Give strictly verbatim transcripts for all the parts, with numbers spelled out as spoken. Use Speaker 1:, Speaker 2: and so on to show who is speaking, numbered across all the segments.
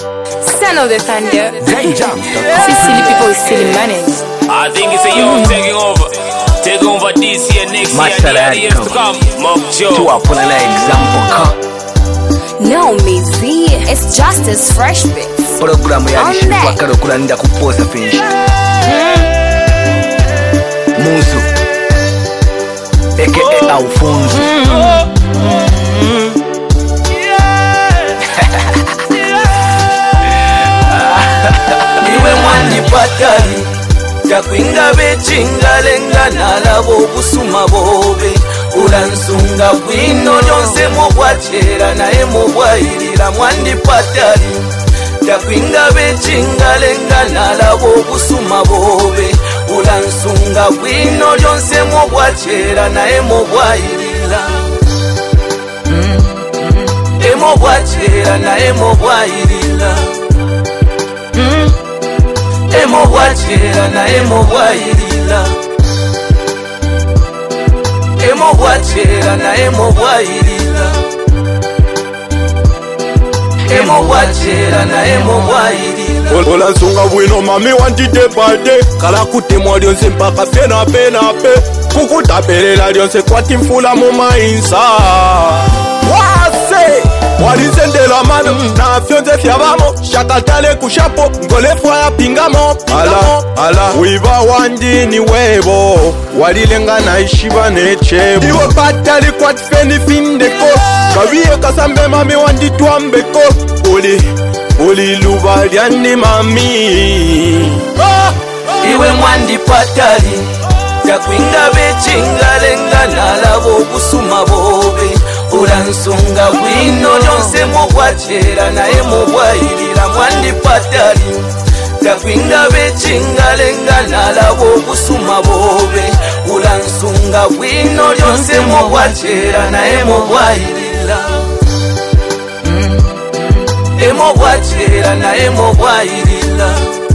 Speaker 1: Son of the thunder. Sicily people is still managed.
Speaker 2: I think it's a yo mm. taking over. Take over this year, next year, and the years to come. Mob Joe.
Speaker 3: To upon an example come.
Speaker 1: No, me Z, it's just as fresh bits.
Speaker 3: Programu ya nishirikwa karo kulanda kuposa finish. Muzu A K A Alfonso.
Speaker 4: Iwe mwani patali Jakwinga bechinga lenga nalabo busuma bobe Ulansunga kwino nyonse mubwachera nae mubwairira mwandi patali Jakwinga bechinga lenga nalabo busuma bobe Ulansunga kwino nyonse mubwachera nae mubwairira Emo bwachera nae mubwairira Emo bwachera na emo bwairira Emo bwachera na emo bwairira Emo bwachera na emo bwairira
Speaker 5: Olansunga bwino mami wantite pade Kala kutemwa lyonse mpaka pena pena pe Kukutapelela lyonse kwati mfula mu mainsa Wase Walizendela mano na fyonze fyabamo Shakatale kushapo ngolefwa ya pingamo Ala, ala Wiba wandi ni webo Walilenga na ishiba nechebo Iwe patali kwa tifeni findeko Kaviye kasambe mami wandi tuambeko Uli, uli lubaliani mami
Speaker 4: ah, Iwe mwandi patali Jakwinga bechinga lenga nalabo busuma bobe Ulansunga wino nyonse mubwachera nae mubwairira mwandi patali Jakwinga bechinga lenga nalabo busuma bobe Ulansunga wino nyonse mubwachera nae mubwairira Emo bwachera nae mubwairira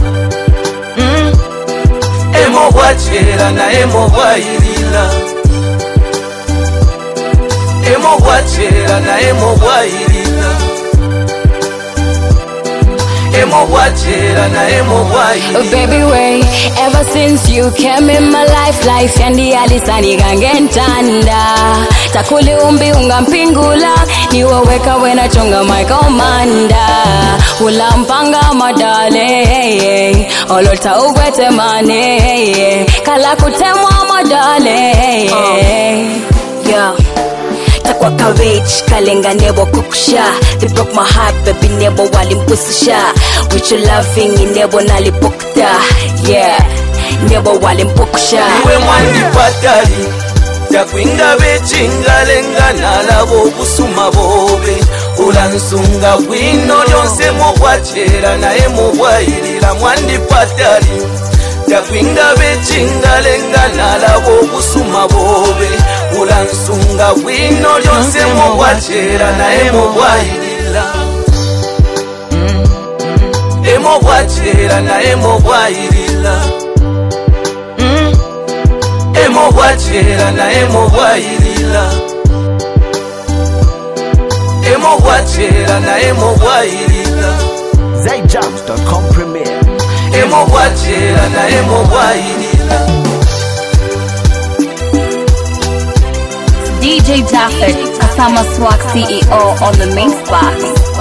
Speaker 4: Emo bwachera nae mubwairira Emo bwachera na emo bwairira Emo bwachera na emo bwairira
Speaker 1: Oh baby way, ever since you came in my life Life yandi alisani gangentanda Takuli umbi unga mpingula Niwaweka wena chonga my commander Ula mpanga madale Olota ugwete mane Kala kutemwa madale Yeah Takwa courage, kalenga nebo kukusha They broke my heart, baby nebo walimpusisha With your loving, nebo nalipukta Yeah, nebo walimpukusha
Speaker 4: Iwe mwandi patali Jakwinga bechinga lenga nalabo busuma bobe Ulansunga wino nyonse mubwachera nae mubwairira mwandi patali Jakwinga bechinga lenga nalabo busuma bobe Ulansunga wino lyonse mubwachera nae mubwairira Emo bwachera nae mubwairira Emo bwachera nae mubwairira Emo bwachera nae mubwairira
Speaker 3: Zayjams dot com Premier
Speaker 4: Emo bwachera nae mubwairira
Speaker 1: D J Jaffet, Kasama Swag C E O on the main spot.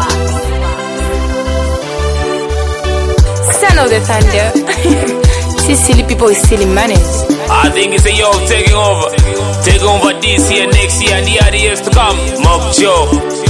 Speaker 1: Son of the thunder. Sicily people is still managed.
Speaker 2: I think it's a yo taking over. Take over this year, next year, and the years to come. Mob Joe.